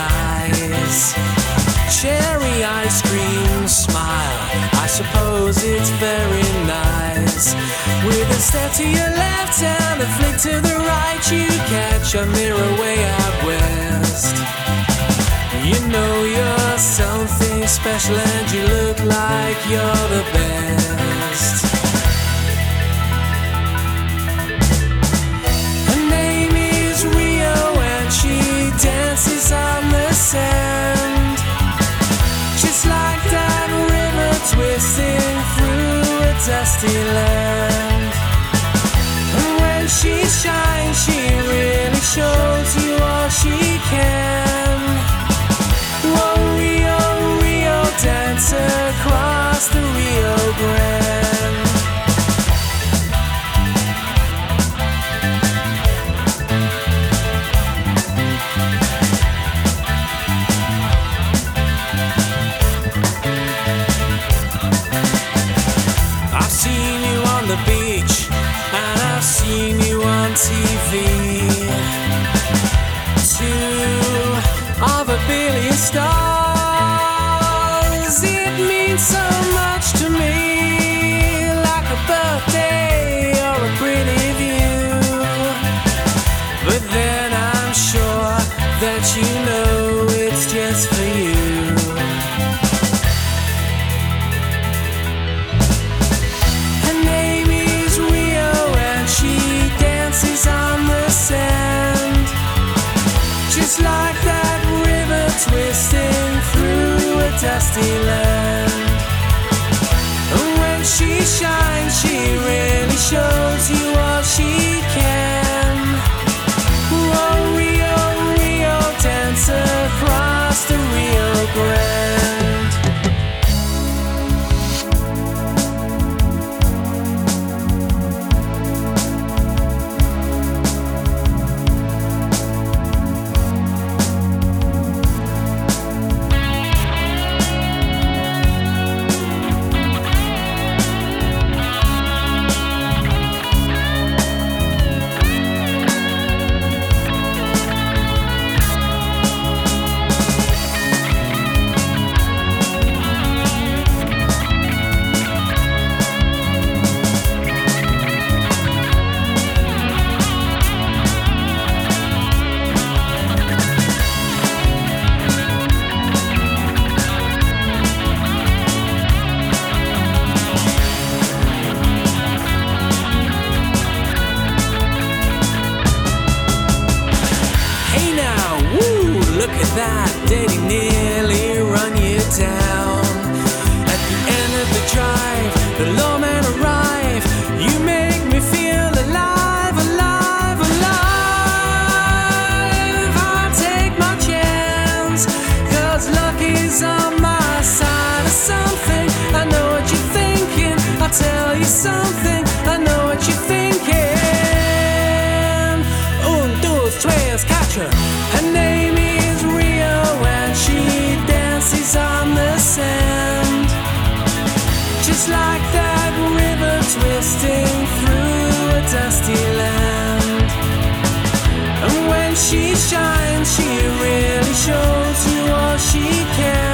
eyes. Cherry ice cream smile, I suppose it's very nice. With a step to your left and a flick to the right, you catch a mirror way out west. You know you're something special and you look like you're the best. Her name is Rio and she dances on the sand, just like that river twisting through a dusty land. And when she shines, she really shows you all she can. Whoa, Rio, Rio, dance across the Rio Grande. I've seen you on the beach and I've seen you on TV. Two of a billion stars, it means so much to me, like a birthday or a pretty view. But then I'm sure that you know it's just for you. Her name is Rio and she dances on the sand, just like that river twisting through a dusty land. And when she shines, she really shows you all she can. Whoa, Rio, Rio, dance across the Rio Grande. Look at that, dating nearly run you down. At the end of the drive, the lawmen arrive. You make me feel alive, alive, alive. I'll take my chance, 'cause luck is on my side or something. I know what you're thinking, I'll tell you something. I know what you're thinking. Un, dos, tres, catch her. Her name is Rio and she dances on the sand, just like that river twisting through a dusty land. And when she shines, she really shows you all she can.